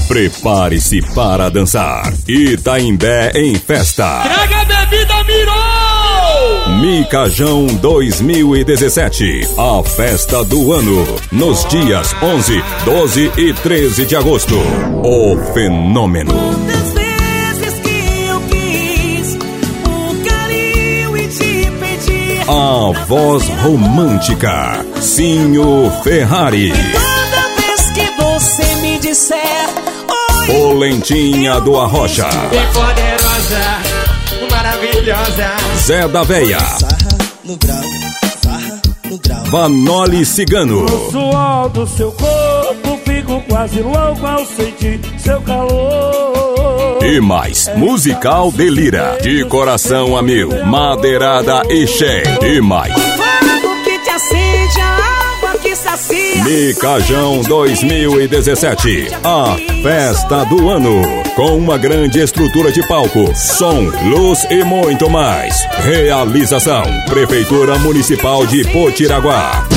Prepare-se para dançar. Itaimbé em festa. Traga a bebida, Mirou! Micajão 2017. A festa do ano. Nos dias 11, 12 e 13 de agosto. O fenômeno. Quantas vezes que eu quis um carinho e te pedir. A voz romântica. Sinho Ferrari. Toda vez que você me disser oi, Polentinha do Arrocha. Bem poderosa, maravilhosa. Zé da Veia. Sarra no grau, sarra no grau. Vanoli Cigano. O suor do seu corpo, fico quase louco ao sentir seu calor. E mais, Musical Delira. De coração a mil. Madeirada e Xé. E mais. fogo que te acende, a água que sacia. Micajão 2017. A festa do ano. Com uma grande estrutura de palco, som, luz e muito mais. Realização: Prefeitura Municipal de Potiraguá.